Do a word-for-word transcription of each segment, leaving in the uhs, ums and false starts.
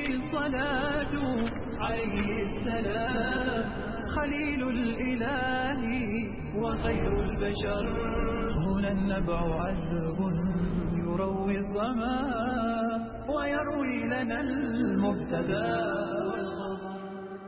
الصلاة عليه السلام خليل الإله وخير البشر. هنا النبع عذب يروي الظما ويروي لنا المبتدى والخبر.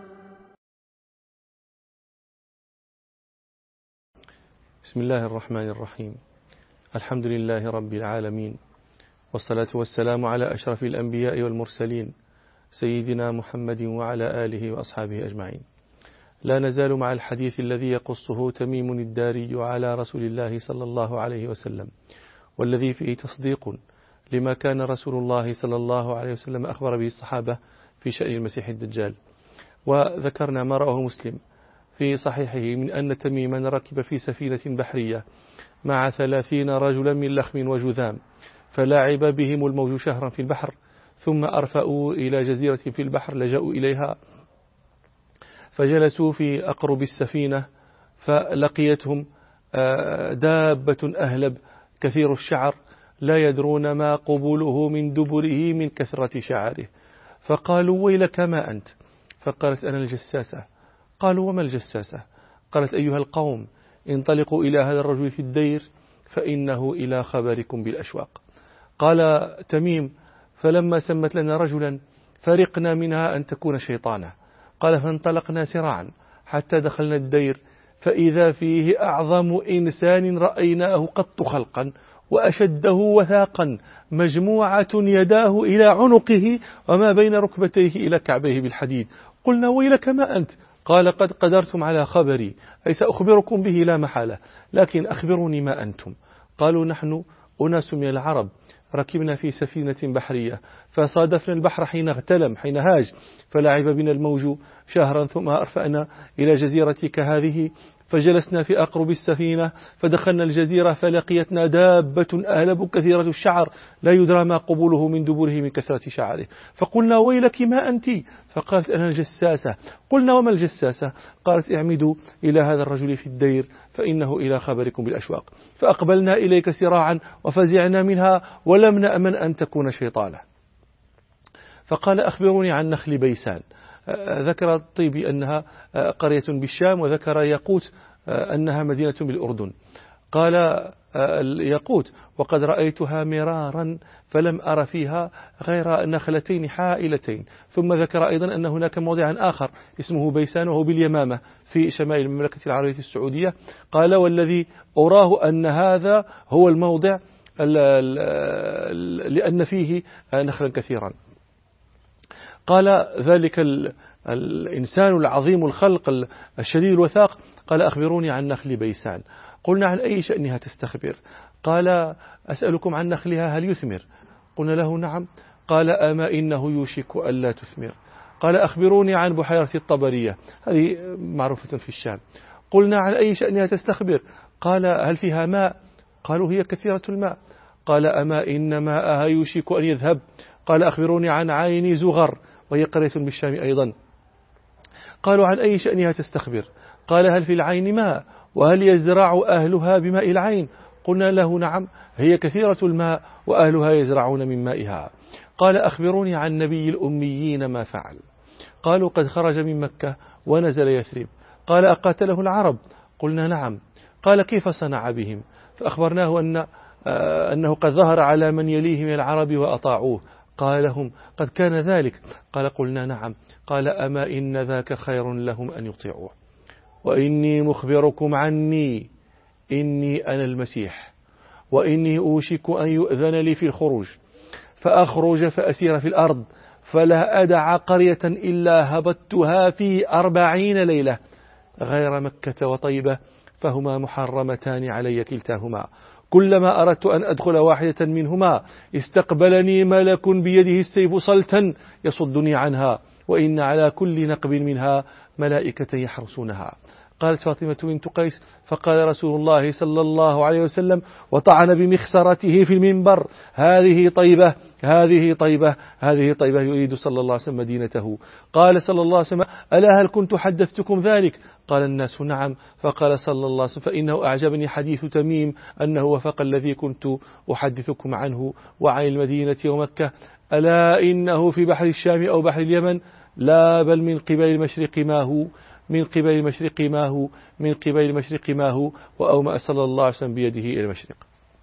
بسم الله الرحمن الرحيم. الحمد لله رب العالمين، والصلاة والسلام على أشرف الأنبياء والمرسلين سيدنا محمد وعلى آله وأصحابه أجمعين. لا نزال مع الحديث الذي يقصه تميم الداري على رسول الله صلى الله عليه وسلم، والذي فيه تصديق لما كان رسول الله صلى الله عليه وسلم أخبر به الصحابة في شأن المسيح الدجال. وذكرنا ما رواه مسلم في صحيحه من أن تميما ركب في سفينة بحرية مع ثلاثين رجلا من لخم وجذام، فلاعب بهم الموج شهرا في البحر، ثم أرفأوا إلى جزيرة في البحر لجأوا إليها، فجلسوا في أقرب السفينة، فلقيتهم دابة أهلب كثير الشعر لا يدرون ما قبوله من دبره من كثرة شعره، فقالوا ويلك ما أنت؟ فقالت أنا الجساسة. قالوا وما الجساسة؟ قالت أيها القوم انطلقوا إلى هذا الرجل في الدير فإنه إلى خبركم بالأشواق. قال تميم فلما سمت لنا رجلا فرقنا منها أن تكون شيطانا. قال فانطلقنا سراعا حتى دخلنا الدير فإذا فيه أعظم إنسان رأيناه قط خلقا وأشده وثاقا، مجموعة يداه إلى عنقه وما بين ركبتيه إلى كعبيه بالحديد. قلنا ويلك ما أنت؟ قال قد قدرتم على خبري، أي سأخبركم به لا محالة، لكن أخبروني ما أنتم. قالوا نحن أناس من العرب ركبنا في سفينة بحرية فصادفنا البحر حين اغتلم حين هاج، فلعب بنا الموج شهرا، ثم أرفأنا إلى جزيرة كهذه فجلسنا في أقرب السفينة، فدخلنا الجزيرة فلقيتنا دابة أهلب كثيرة الشعر لا يدرى ما قبوله من دبره من كثرة شعره، فقلنا ويلك ما أنت؟ فقالت أنا الجساسة. قلنا وما الجساسة؟ قالت اعمدوا إلى هذا الرجل في الدير فإنه إلى خبركم بالأشواق. فأقبلنا إليك سراعا وفزعنا منها ولم نأمن أن تكون شيطانا. فقال أخبروني عن نخل بيسان. ذكر الطيبي أنها قرية بالشام، وذكر ياقوت أنها مدينة بالأردن. قال ياقوت وقد رأيتها مرارا فلم أر فيها غير نخلتين حائلتين. ثم ذكر أيضا أن هناك موضعا آخر اسمه بيسان وهو باليمامة في شمال المملكة العربية السعودية. قال والذي أراه أن هذا هو الموضع لأن فيه نخلا كثيرا. قال ذلك الإنسان العظيم الخلق الشديد الوثاق قال أخبروني عن نخل بيسان. قلنا عن أي شأنها تستخبر؟ قال أسألكم عن نخلها هل يثمر؟ قلنا له نعم. قال أما إنه يوشك ألا تثمر. قال أخبروني عن بحيرة الطبرية، هذه معروفة في الشام. قلنا عن أي شأنها تستخبر؟ قال هل فيها ماء؟ قالوا هي كثيرة الماء. قال أما إن ماءها يوشك أن يذهب. قال أخبروني عن عين زغر وهي قرية بالشام أيضا. قالوا عن أي شأنها تستخبر؟ قال هل في العين ماء وهل يزرع أهلها بماء العين؟ قلنا له نعم هي كثيرة الماء وأهلها يزرعون من مائها. قال أخبروني عن نبي الأميين ما فعل. قالوا قد خرج من مكة ونزل يثرب. قال أقاتله العرب؟ قلنا نعم. قال كيف صنع بهم؟ فأخبرناه أن أنه قد ظهر على من يليه من العرب وأطاعوه. قال لهم قد كان ذلك؟ قال قلنا نعم. قال أما إن ذاك خير لهم أن يطيعوه. وإني مخبركم عني إني أنا المسيح، وإني أوشك أن يؤذن لي في الخروج فأخرج فأسير في الأرض فلا أدع قرية إلا هبطتها في أربعين ليلة غير مكة وطيبة، فهما محرمتان علي كلتاهما. كلما أردت أن أدخل واحدة منهما استقبلني ملك بيده السيف صلتا يصدني عنها، وإن على كل نقب منها ملائكة يحرسونها. قالت فاطمة بنت قيس فقال رسول الله صلى الله عليه وسلم وطعن بمخسرته في المنبر هذه طيبة هذه طيبة هذه طيبة، يريد صلى الله عليه وسلم مدينته. قال صلى الله عليه وسلم ألا هل كنت حدثتكم ذلك؟ قال الناس نعم. فقال صلى الله عليه وسلم فإنه أعجبني حديث تميم أنه وفق الذي كنت أحدثكم عنه وعن المدينة ومكة ألا إنه في بحر الشام أو بحر اليمن، لا بل من قبل المشرق ما هو من قبل المشرق ما هو من قبل المشرق ما هو وأومأ صلى الله عليه وسلم بيده إلى المشرق.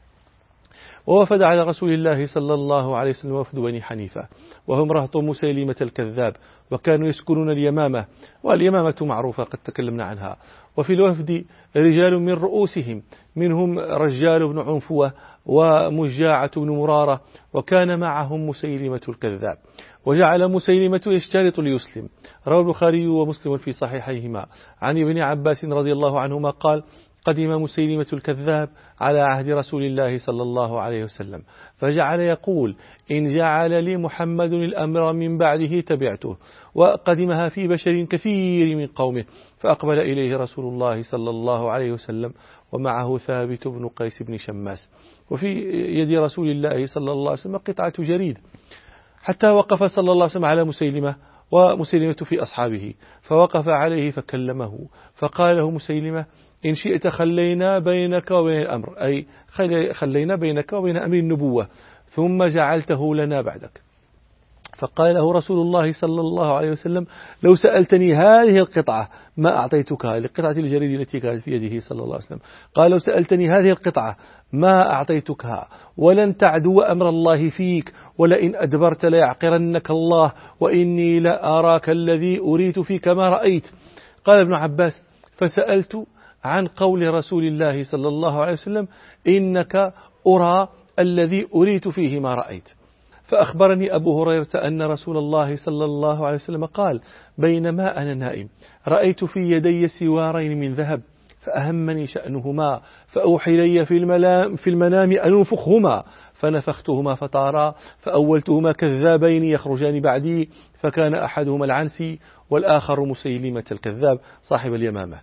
ووفد على رسول الله صلى الله عليه وسلم وفد بني حنيفة، وهم رهط مسيلمة الكذاب، وكانوا يسكنون اليمامة، واليمامة معروفة قد تكلمنا عنها. وفي الوفد رجال من رؤوسهم، منهم رجال بن عنفوة ومجاعة بن مرارة، وكان معهم مسيلمة الكذاب. وجعل مسيلمة يشترط ليسلم. روى البخاري ومسلم في صحيحيهما عن ابن عباس رضي الله عنهما قال: قدم مسيلمة الكذاب على عهد رسول الله صلى الله عليه وسلم، فجعل يقول: إن جعل لي محمد الأمر من بعده تبعته. وقدمها في بشر كثير من قومه، فأقبل إليه رسول الله صلى الله عليه وسلم ومعه ثابت بن قيس بن شماس، وفي يد رسول الله صلى الله عليه وسلم قطعة جريد، حتى وقف صلى الله عليه وسلم على مسيلمة، ومسيلمة في أصحابه، فوقف عليه فكلمه، فقال له مسيلمة: إن شئت خلينا بينك وبين الأمر، أي خلينا بينك وبين أمر النبوة، ثم جعلته لنا بعدك. فقال له رسول الله صلى الله عليه وسلم: لو سألتني هذه القطعة ما أعطيتكها، لقطعة الجريد التي كانت في يده صلى الله عليه وسلم. قال: لو سألتني هذه القطعة ما أعطيتكها، ولن تعدو أمر الله فيك، ولئن أدبرت ليعقرنك الله، وإني لأراك الذي أريت فيك ما رأيت. قال ابن عباس: فسألت عن قول رسول الله صلى الله عليه وسلم: إنك أرى الذي أريت فيه ما رأيت. فأخبرني أبو هريرة أن رسول الله صلى الله عليه وسلم قال: بينما أنا نائم رأيت في يدي سوارين من ذهب، فأهمني شأنهما، فأوحي لي في المنام, في المنام أن أنفخهما، فنفختهما فطارا، فأولتهما كذابين يخرجان بعدي، فكان أحدهما العنسي والآخر مسيلمة الكذاب صاحب اليمامة.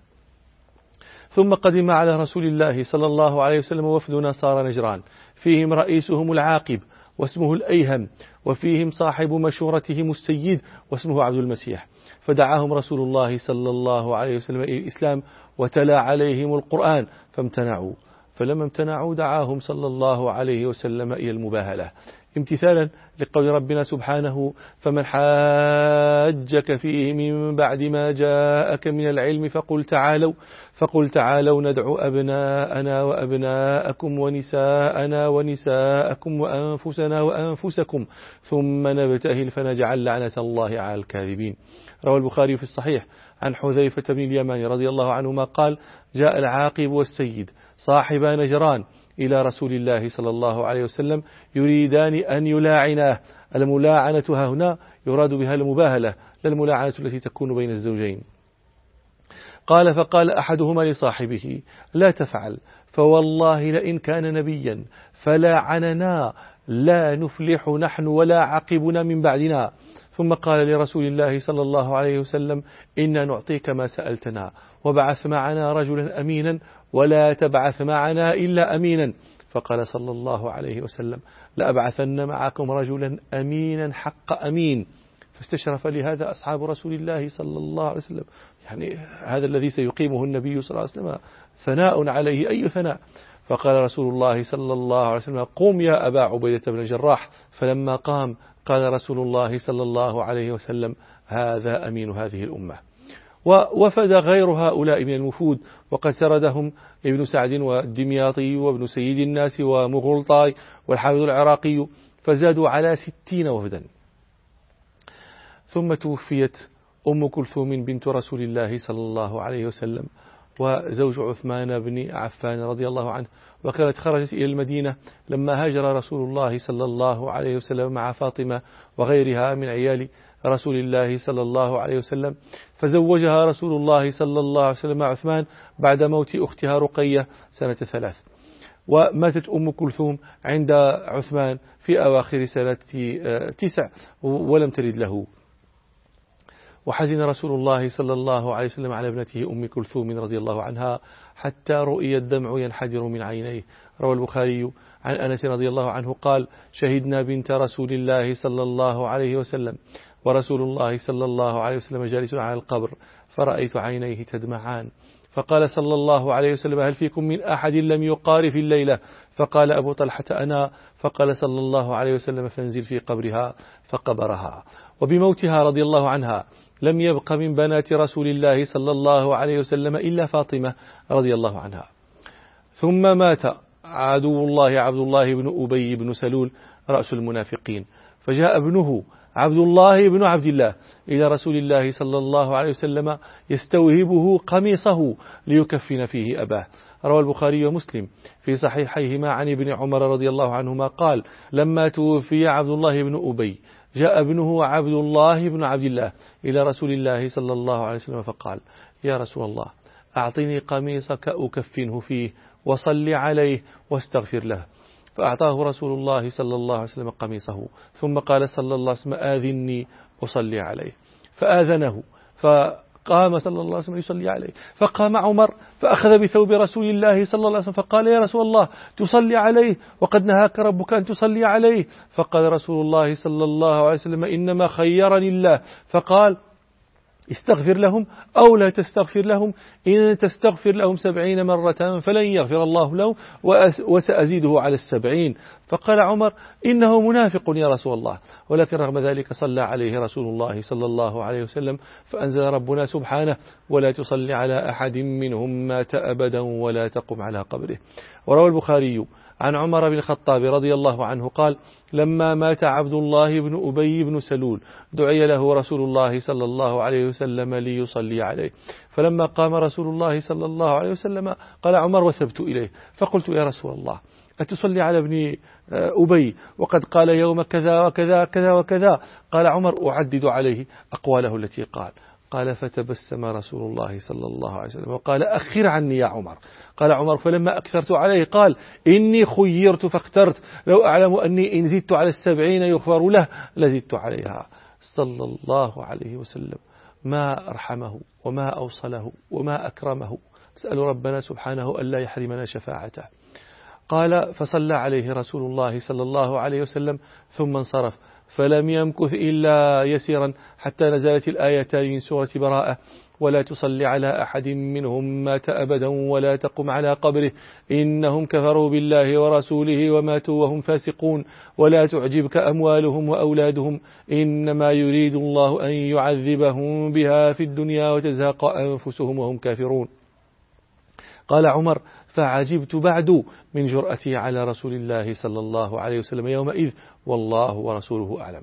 ثم قدم على رسول الله صلى الله عليه وسلم وفد نصارى نجران، فيهم رئيسهم العاقب واسمه الأيهم، وفيهم صاحب مشورتهم السيد واسمه عبد المسيح. فدعاهم رسول الله صلى الله عليه وسلم إلى الإسلام، وتلا عليهم القرآن فامتنعوا، فلما امتنعوا دعاهم صلى الله عليه وسلم إلى المباهلة، امتثالا لقول ربنا سبحانه: فمن حاجك فيه من بعد ما جاءك من العلم فقل تعالوا فقل تعالوا ندعو أبناءنا وأبناءكم ونساءنا ونساءكم وأنفسنا وأنفسكم ثم نبتهل فنجعل لعنة الله على الكاذبين. روى البخاري في الصحيح عن حذيفة بن اليمان رضي الله عنهما قال: جاء العاقب والسيد صاحبا نجران إلى رسول الله صلى الله عليه وسلم يريدان أن يلاعناه. الملاعنة هنا يراد بها المباهلة، لا الملاعنة التي تكون بين الزوجين. قال: فقال أحدهما لصاحبه: لا تفعل، فوالله لئن كان نبيا فلاعننا لا نفلح نحن ولا عقبنا من بعدنا. ثم قال لرسول الله صلى الله عليه وسلم: إنا نعطيك ما سألتنا، وبعث معنا رجلا أمينا ولا تبعث معنا إلا أمينا. فقال صلى الله عليه وسلم: لأبعثن معكم رجلا أمينا حق أمين. فاستشرف لهذا أصحاب رسول الله صلى الله عليه وسلم، يعني هذا الذي سيقيمه النبي صلى الله عليه وسلم ثناء عليه أي ثناء. فقال رسول الله صلى الله عليه وسلم: قم يا أبا عبيدة بن الجراح. فلما قام قال رسول الله صلى الله عليه وسلم: هذا أمين هذه الأمة. ووفد غير هؤلاء من المفود، وقد سردهم ابن سعد والدمياطي وابن سيد الناس ومغلطاي والحافظ العراقي، فزادوا على ستين وفدا. ثم توفيت أم كلثوم بنت رسول الله صلى الله عليه وسلم وزوج عثمان بن عفان رضي الله عنه، وكانت خرجت إلى المدينة لما هاجر رسول الله صلى الله عليه وسلم مع فاطمة وغيرها من عيال رسول الله صلى الله عليه وسلم، فزوجها رسول الله صلى الله عليه وسلم مع عثمان بعد موت أختها رقية سنة ثلاث. وماتت أم كلثوم عند عثمان في أواخر سنة تسع ولم تلد له. وحزن رسول الله صلى الله عليه وسلم على ابنته أم كلثوم رضي الله عنها حتى رؤي الدمع ينحدر من عينيه. روى البخاري عن أنس رضي الله عنه قال: شهدنا بنت رسول الله صلى الله عليه وسلم ورسول الله صلى الله عليه وسلم جالس على القبر، فرأيت عينيه تدمعان، فقال صلى الله عليه وسلم هل فيكم من أحد لم يقار في الليلة؟ فقال أبو طلحة أنا. فقال صلى الله عليه وسلم فانزل في قبرها فقبرها. وبموتها رضي الله عنها لم يبق من بنات رسول الله صلى الله عليه وسلم إلا فاطمة رضي الله عنها. ثم مات عدو الله عبد الله بن أبي بن سلول رأس المنافقين، فجاء ابنه عبد الله بن عبد الله إلى رسول الله صلى الله عليه وسلم يستوهبه قميصه ليكفن فيه أباه. روى البخاري ومسلم في صحيحيهما عن ابن عمر رضي الله عنهما قال لما توفي عبد الله بن أبي جاء ابنه عبد الله بن عبد الله إلى رسول الله صلى الله عليه وسلم فقال يا رسول الله أعطني قميصك أكفنه فيه وصل عليه واستغفر له. فأعطاه رسول الله صلى الله عليه وسلم قميصه، ثم قال صلى الله عليه وسلم آذني أصلي عليه، فآذنه فقام صلى الله عليه وسلم يصلي عليه. فقام عمر فأخذ بثوب رسول الله صلى الله عليه وسلم فقال يا رسول الله تصلي عليه وقد نهاك ربك أن تصلي عليه. فقال رسول الله صلى الله عليه وسلم إنما خيرني الله فقال استغفر لهم أو لا تستغفر لهم، إن تستغفر لهم سبعين مرة فلن يغفر الله لهم وسأزيده على السبعين. فقال عمر إنه منافق يا رسول الله، ولكن رغم ذلك صلى عليه رسول الله صلى الله عليه وسلم فأنزل ربنا سبحانه ولا تصلي على أحد منهم مات أبدا ولا تقم على قبره. وروى البخاري عن عمر بن الخطاب رضي الله عنه قال لما مات عبد الله بن أبي بن سلول دعي له رسول الله صلى الله عليه وسلم ليصلي عليه، فلما قام رسول الله صلى الله عليه وسلم قال عمر وثبت إليه فقلت يا رسول الله أتصلي على ابن أبي وقد قال يوم كذا وكذا كذا وكذا؟ قال عمر أعدد عليه أقواله التي قال. قال فتبسم رسول الله صلى الله عليه وسلم وقال أخر عني يا عمر. قال عمر فلما أكثرت عليه قال إني خيرت فاخترت، لو أعلم أني إن زدت على السبعين يغفر له لزدت عليها. صلى الله عليه وسلم ما أرحمه وما أوصله وما أكرمه، أسأل ربنا سبحانه ألا يحرمنا شفاعته. قال فصلى عليه رسول الله صلى الله عليه وسلم ثم انصرف، فلم يمكث إلا يسيرا حتى نزلت الآيتان من سورة براءة ولا تصلي على أحد منهم مات أبدا ولا تقم على قبره إنهم كفروا بالله ورسوله وماتوا وهم فاسقون ولا تعجبك أموالهم وأولادهم إنما يريد الله أن يعذبهم بها في الدنيا وتزهق أنفسهم وهم كافرون. قال عمر فعجبت بعد من جرأتي على رسول الله صلى الله عليه وسلم يومئذ والله ورسوله أعلم.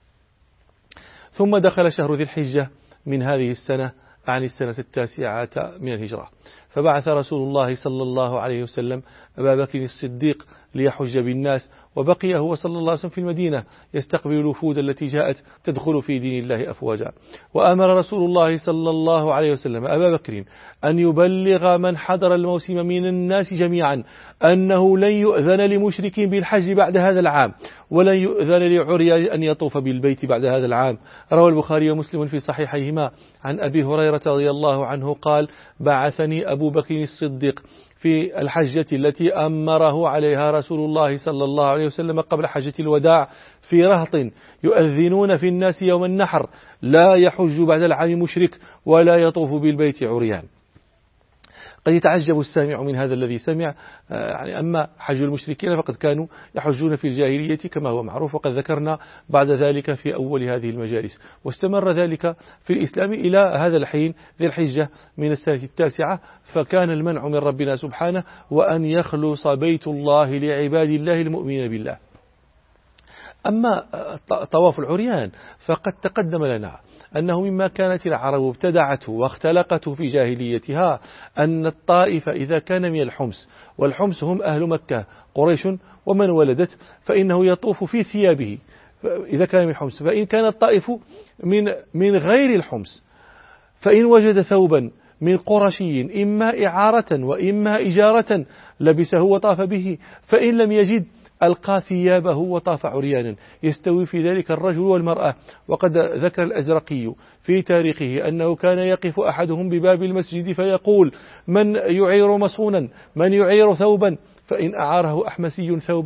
ثم دخل شهر ذي الحجة من هذه السنة عن السنة التاسعة من الهجرة، فبعث رسول الله صلى الله عليه وسلم أبا بكر الصديق ليحج بالناس، وبقي هو صلى الله عليه وسلم في المدينة يستقبل الوفود التي جاءت تدخل في دين الله أفواجا. وأمر رسول الله صلى الله عليه وسلم أبا بكر أن يبلغ من حضر الموسم من الناس جميعا أنه لن يؤذن لمشرك بالحج بعد هذا العام ولن يؤذن لعري أن يطوف بالبيت بعد هذا العام. روى البخاري ومسلم في صحيحيهما عن أبي هريرة رضي الله عنه قال بعثني أبو بكر الصديق في الحجة التي أمره عليها رسول الله صلى الله عليه وسلم قبل حجة الوداع في رهط يؤذنون في الناس يوم النحر لا يحج بعد العام مشرك ولا يطوف بالبيت عريان. قد يتعجب السامع من هذا الذي سمع، يعني أما حج المشركين فقد كانوا يحجون في الجاهلية كما هو معروف، وقد ذكرنا بعد ذلك في أول هذه المجالس، واستمر ذلك في الإسلام إلى هذا الحين ذي الحجة من السنة التاسعة، فكان المنع من ربنا سبحانه وأن يخلص بيت الله لعباد الله المؤمنين بالله. أما طواف العريان فقد تقدم لنا أنه مما كانت العرب ابتدعته واختلقته في جاهليتها أن الطائف إذا كان من الحمص، والحمص هم أهل مكة قريش ومن ولدت، فإنه يطوف في ثيابه إذا كان من الحمص. فإن كان الطائف من من غير الحمص فإن وجد ثوبا من قرشي إما إعارة وإما إجارة لبسه وطاف به، فإن لم يجد ألقى ثيابه وطاف عريانا، يستوي في ذلك الرجل والمرأة. وقد ذكر الأزرقي في تاريخه أنه كان يقف أحدهم بباب المسجد فيقول من يعير مصونا من يعير ثوبا، فإن أعاره أحمسي ثوبا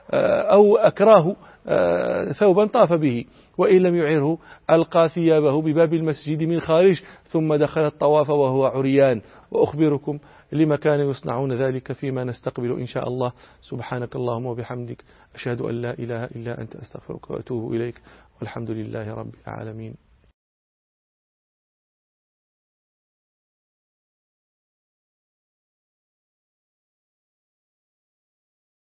أو أكراه ثوبا طاف به، وإن لم يعره ألقى ثيابه بباب المسجد من خارج ثم دخل الطواف وهو عريان. وأخبركم لما كانوا يصنعون ذلك فيما نستقبل إن شاء الله. سبحانك اللهم وبحمدك، أشهد أن لا إله إلا أنت، أستغفرك وأتوب إليك، والحمد لله رب العالمين.